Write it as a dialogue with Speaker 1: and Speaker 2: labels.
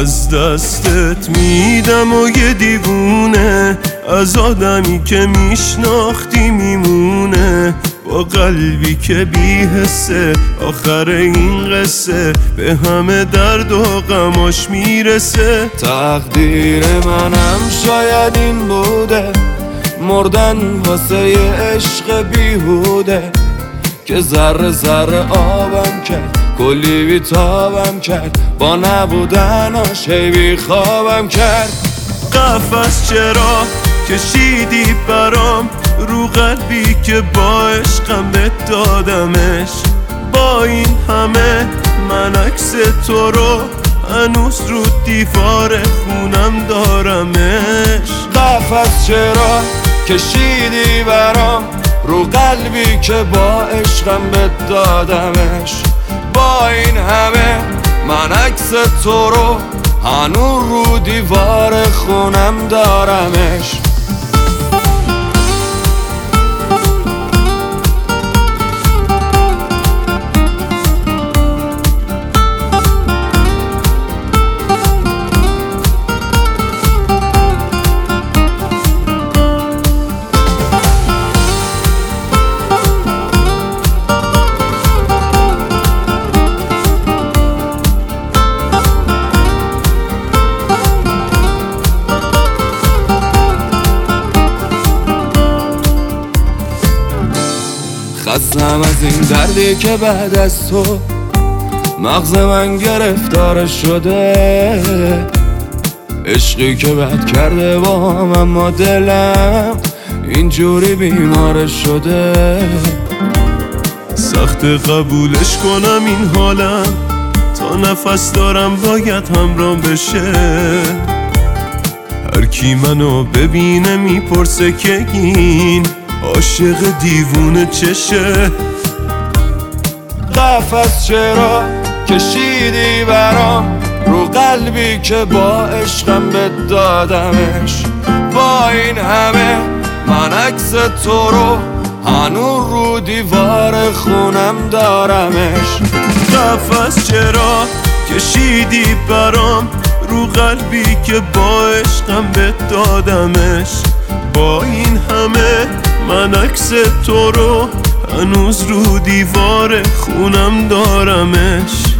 Speaker 1: از دستت میدم و یه دیوونه از آدمی که میشناختی میمونه، با قلبی که بی حسه آخر این قصه به همه درد و غماش میرسه.
Speaker 2: تقدیر منم شاید این بوده، مردن واسه یه عشق بیهوده که ذره ذره آبم کرد، کلی بیتابم کرد، با نبودناش هی بیخوابم کرد.
Speaker 1: قفس چرا کشیدی برام رو قلبی که با عشقم بهت دادمش، با این همه من عکس تو رو هنوز رو دیوار خونم دارمش.
Speaker 2: قفس چرا کشیدی برام رو قلبی که با عشقم بهت دادمش، با این همه من عکس تو رو هنوز رو دیوار خونم دارمش. خستم از این دردی که بعد از تو مغز من گرفتار شده، عشقی که بد کرده با هم اما دلم اینجوری بیمار شده.
Speaker 1: سخت قبولش کنم این حالم، تا نفس دارم باید همرام بشه. هر کی منو ببینه میپرسه که این عاشق دیوونه چشه.
Speaker 2: قفس چرا کشیدی برام رو قلبی که با عشقم بهت دادمش، با این همه من عکس تو رو هنوز رو دیوار خونم دارمش.
Speaker 1: قفس چرا کشیدی برام رو قلبی که با عشقم بهت دادمش، با این همه من عکس تو رو هنوز رو دیوار خونم دارمش.